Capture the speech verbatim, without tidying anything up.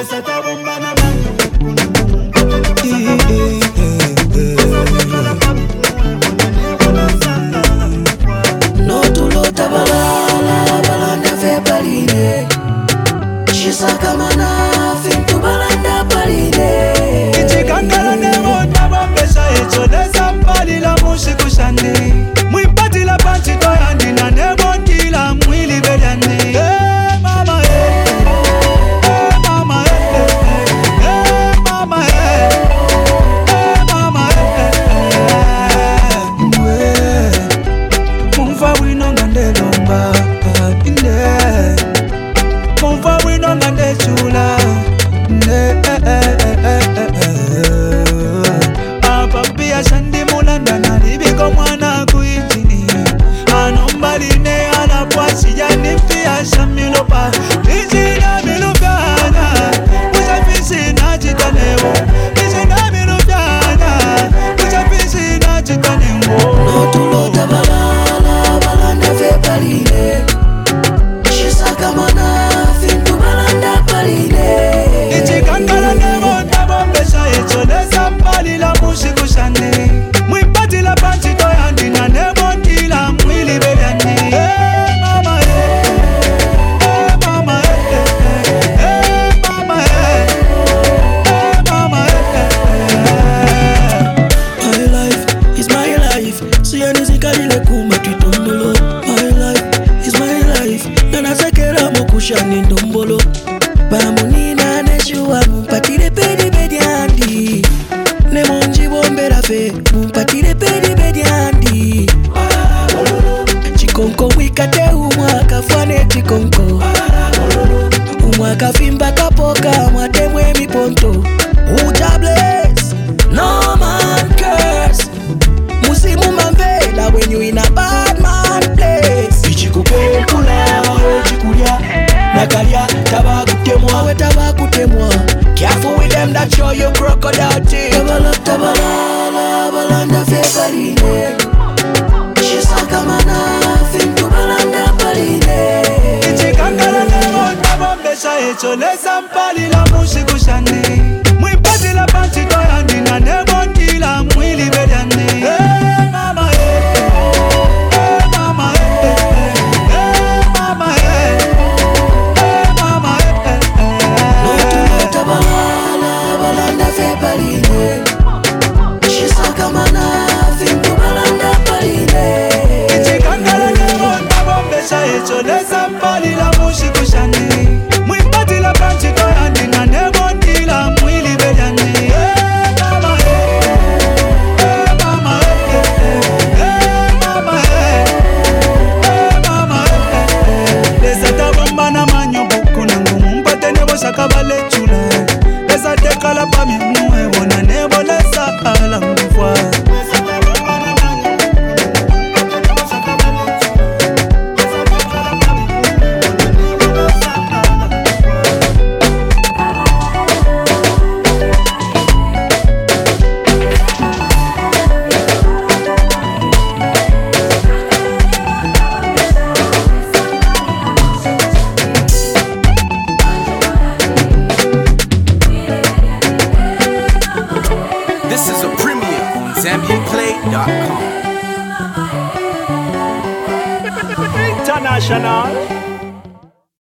No tu lo tabalala, balanda fe palide. Chisaka mana fin tu balanda palide. Ichikangala nemo tabambesha echo desa mpali la mushi kushandi. Mwipati la panchi toyandi na nebo kila mwili bedani. Hey mama hey, hey mama hey, hey mama hey, hey mama hey. Mumfa wino ngande lomba inde. Mumfa wino ngande chula inde. Apapia shandi mulanda na libiko mwana kuitini. Anombaline anapwasi jani pia shamilopa. Izina milupana Usafisi na chitanewo. Izina milupana Usafisi na chitanewo. No tu lo tabalala, balanda fe palide. Chisaka mana fin tu balanda palide. Ichikangala nemo tabombesha echo desa mpali la mushi kushandi. Mwipati la panchi toyandi na nebo kila mwili bedani. Hey mama hey, hey mama hey, hey mama hey, hey mama hey. My life is my life. Siyanizikadile kuma kitombolo. My life is my life. Nanasekera mokushani ndombolo. Bamunina neshuwa mumpatire pedi bediandi. Nemonji bombera fe mumpatire pedi bediandi. Chikonko wikate umwaka fwane chikonko. Umwaka fimba kapoka mwatemwe miponto. Uja bless, no man curse. Musimu mambela when you in a bad man place. Ichikukekula we chikulia. Nakalia tabakutemwa we tabakutemwa. Careful with them that show you crocodile teeth. Tabala tabalala balanda fe palide. Chisaka mana fin tu balanda palide. Ichikangala nemo tabombesha echo desa mpali la mushi kushandi. Mwipati la panchi toyandi na nebo kila mwili bedani. Hey mama hey, hey mama hey, hey mama hey, hey mama No tu lo hey. tabalala, balanda fe palide. Chisaka mana fin tu balanda palide. Ichikangala nemo tabombesha echo desa mpali la mushi kushandi. Mwipati la panchi toyandi na nebo kila mwili bedani. Hey mama hey, hey mama hey, hey mama hey, hey mama hey. Lesa tabomba na manyo buku na ngumu mpate nebo sakabale chula. Lesa tekala pa mimu evo na nebo lesa ala mvua. This is a premiere on Zambian Play dot com. International.